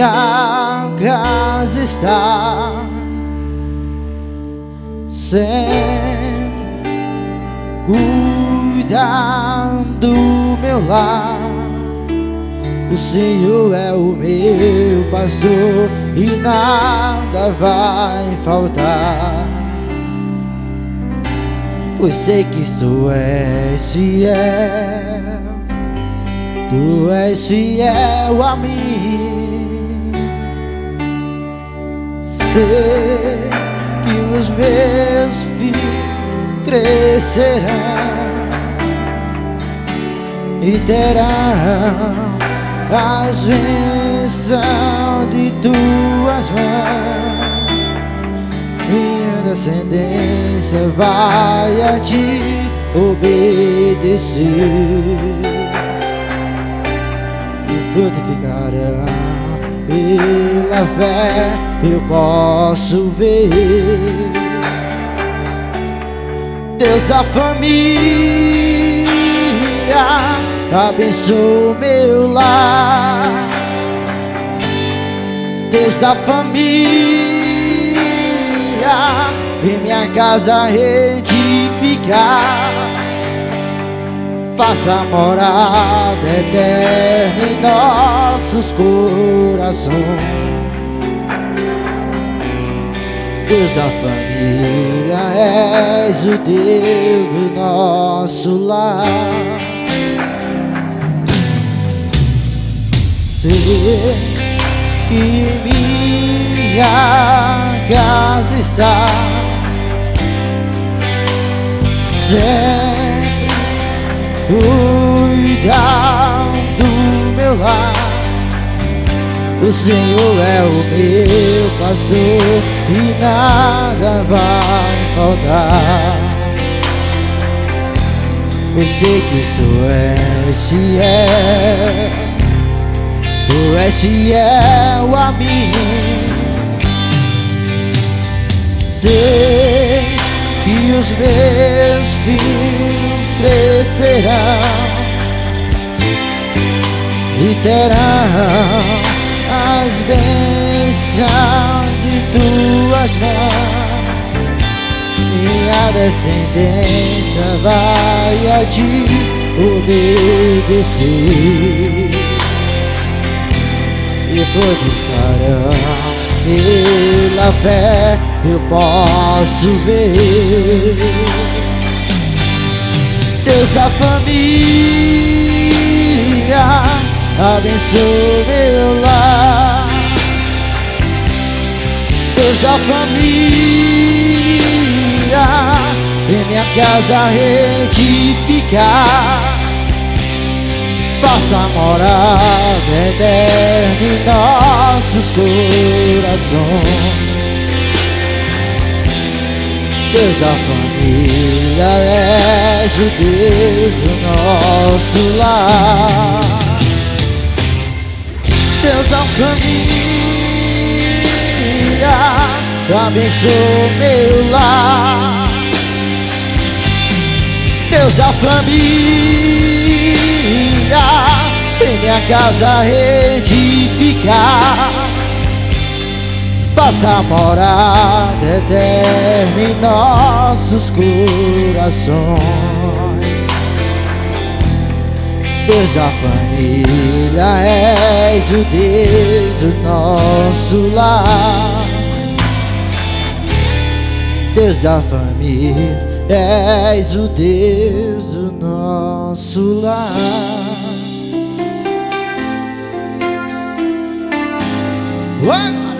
minha casa estás, sempre cuidando do meu lar. O Senhor é o meu pastor e nada vai faltar, pois sei que tu és fiel, tu és fiel a mim. Sei que os meus filhos crescerão e terão as bênçãos de tuas mãos. Minha descendência vai a ti obedecer e frutificarão pela fé. Eu posso ver Deus da família, abençoa o meu lar. Deus da família, em minha casa edificar. Faça morada eterna em nossos corações. Deus da família, és o Deus do nosso lar. Sei que minha casa está sempre cuidando do meu lar. O Senhor é o meu pastor e nada vai faltar, pois sei que tu és fiel, tu és fiel a mim. Sei que os meus filhos crescerão e terão as bênçãos de tuas mãos. Minha descendência vai a ti obedecer e frutificarão pela fé. Eu posso ver Deus da família, abençoa meu lar. Deus da família, em minha casa edificar. Faça morada eterna em nossos corações. Deus da família, és o Deus do nosso lar. Deus da família, abençoa meu lar. Deus da família, em minha casa edificar. Faça morada eterna em nossos corações. Deus da família, és o Deus do nosso lar. Deus da família, és o Deus do nosso lar.